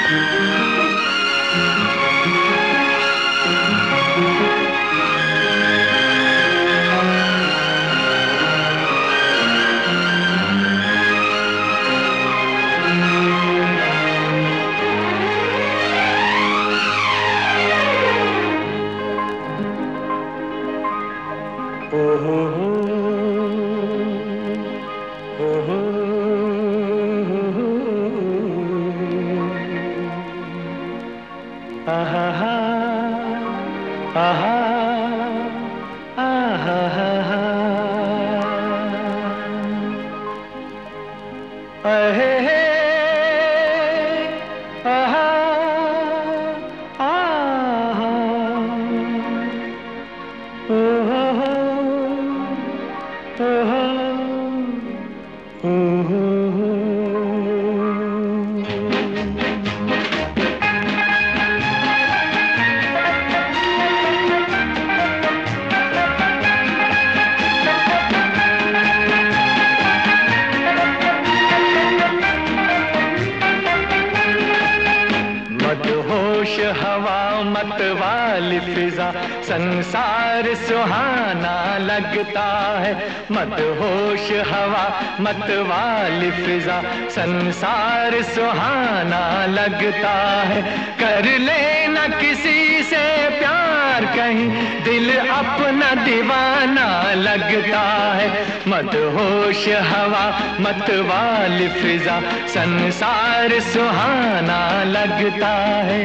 मतवाली फिजा संसार सुहाना लगता है। मदहोश हवा मतवाली फिजा संसार सुहाना लगता है। कर लेना किसी से प्यार कहीं दिल अपना दीवाना लगता है। मदहोश हवा मतवाली फिजा संसार सुहाना लगता है।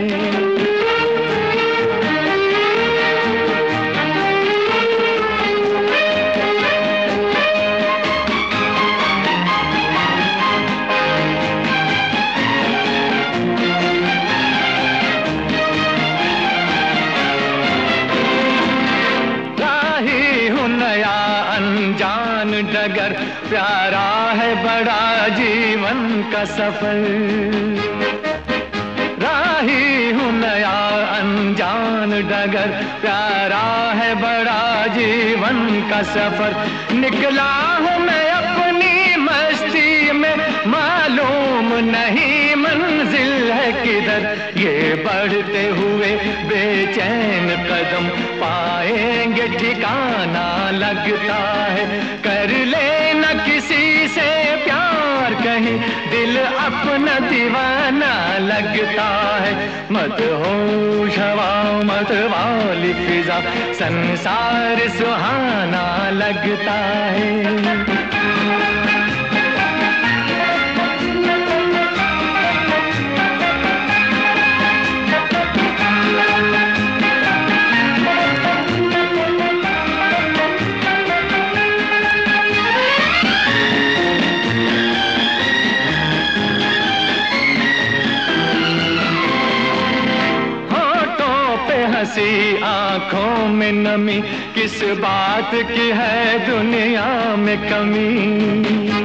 डगर प्यारा है बड़ा जीवन का सफर। राही हूँ नया अनजान डगर प्यारा है बड़ा जीवन का सफर। निकला हूँ मैं अपनी मस्ती में मालूम नहीं मंजिल है किधर। ये बढ़ते हुए बेचैन कदम पाएंगे ठिकाना लगता है। कर लेना किसी से प्यार कहीं दिल अपना दीवाना लगता है। मदहोश हवा मतवाली फिजा संसार सुहाना लगता है। हंसी आंखों में नमी किस बात की है दुनिया में कमी।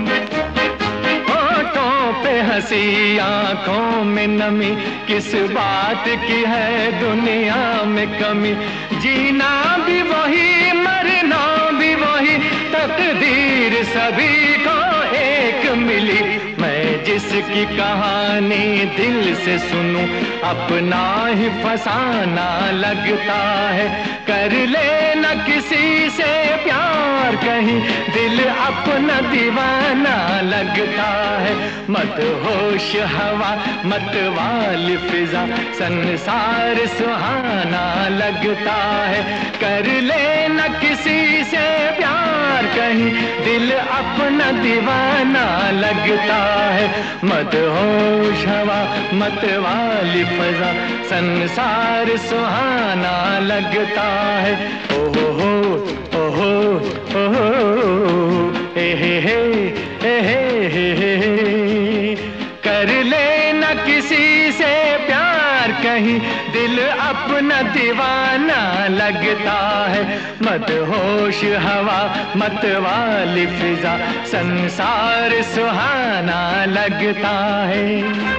होठों पे हंसी आंखों में नमी किस बात की है दुनिया में कमी। जीना भी वही मरना भी वही तकदीर सभी को एक मिली। मैं जिसकी कहानी दिल से सुनूं अपना ही फसाना लगता है। कर लेना किसी से प्यार कहीं दिल अपना दीवाना लगता है। मदहोश हवा मतवाली फिजा संसार सुहाना लगता है। कर लेना किसी से प्यार कहीं दिल अपना दीवाना लगता है। मदहोश हवा मतवाली फिजा संसार सुहाना लगता है। ओहो ओहो ओहो हे हे हे। कर लेना किसी से प्यार कहीं दिल अपना दीवाना लगता है। मदहोश हवा मतवाली फिजा संसार सुहाना लगता है।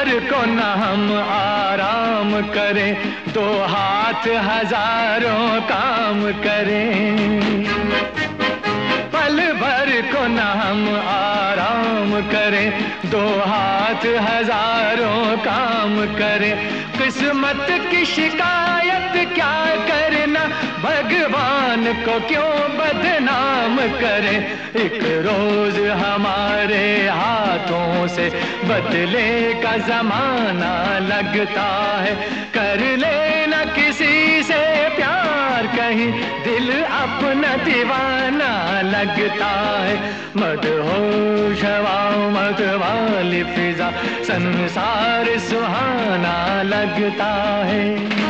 को न हम आराम करें, दो हाथ हजारों काम करें। पल भर को न हम आराम करें, दो हाथ हजारों काम करें। किस्मत की शिकायत क्या करना, भगवान को क्यों बदनाम करें। एक रोज हमारे हाथों से बदले का जमाना लगता है। कर लेना किसी से प्यार, कहीं दिल अपना दीवाना लगता है। मदहोश हवा मत वाली फिजा, संसार सुहाना लगता है।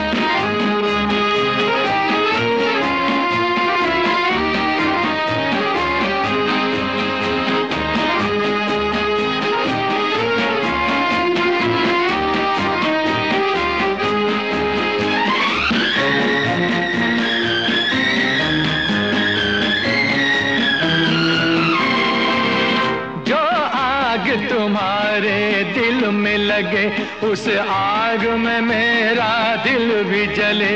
तुम्हारे दिल में लगे, उस आग में मेरा दिल भी जले।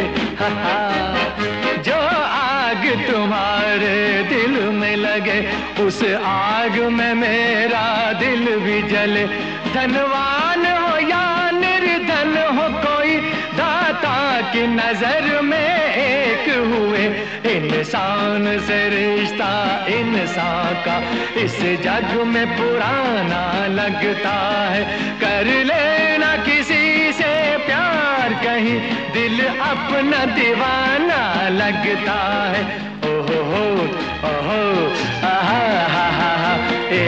जो आग तुम्हारे दिल में लगे, उस आग में मेरा दिल भी जले। धनवान हो या निर्धन हो, कोई दाता की नजर में एक हुए। इंसान से रिश्ता इंसान का इस जग में पुराना लगता है। कर लेना किसी से प्यार, कहीं दिल अपना दीवाना लगता है। ओहो हो ओहो आहा हा हा हा ए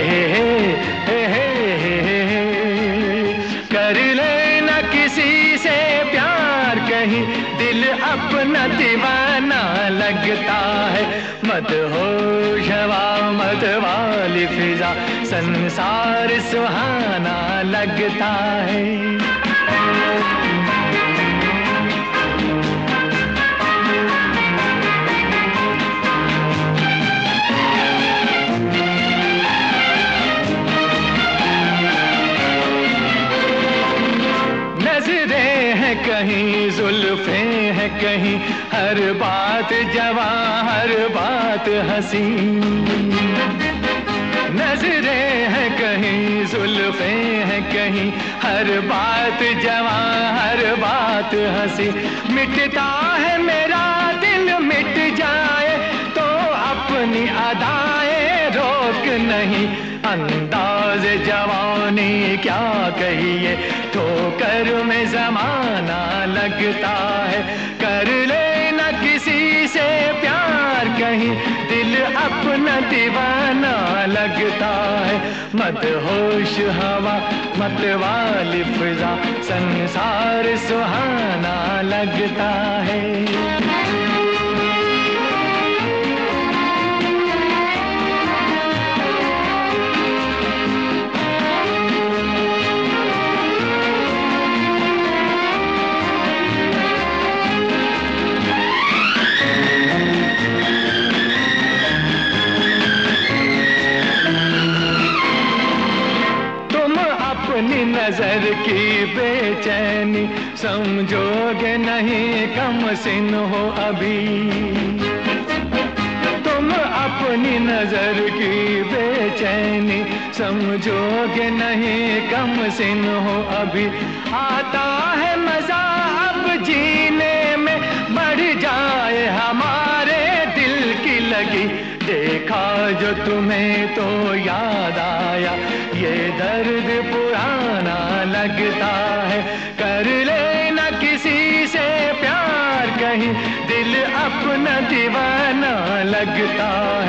हे कर लेना किसी से प्यार, कहीं दिल अपना दीवाना लगता है। मदहोश हवा मत वाली फिजा, संसार सुहाना लगता है। कहीं जुल्फे हैं, कहीं हर बात जवां, हर बात हंसी। नजरें हैं कहीं जुल्फे हैं, कहीं हर बात जवां, हर बात हंसी। मिटता है मेरा दिल मिट जाए तो अपनी अदाएं रोक नहीं। अंदाज जवानी क्या कहिए, ठोकर में जमाना लगता है। कर लेना किसी से प्यार, कहीं दिल अपना दीवाना लगता है। मदहोश हवा मत वाली फिजा, संसार सुहाना लगता है। अपनी नजर की बेचैनी समझोगे नहीं, कम सिन हो अभी। तुम अपनी नजर की बेचैनी समझोगे नहीं, कम सिन हो अभी। आता है मजा अब जीने में, बढ़ जाए हमारे दिल की लगी। देखा जो तुम्हें तो याद आया, ये दर्द पुराना लगता है। कर लेना किसी से प्यार, कहीं दिल अपना दीवाना लगता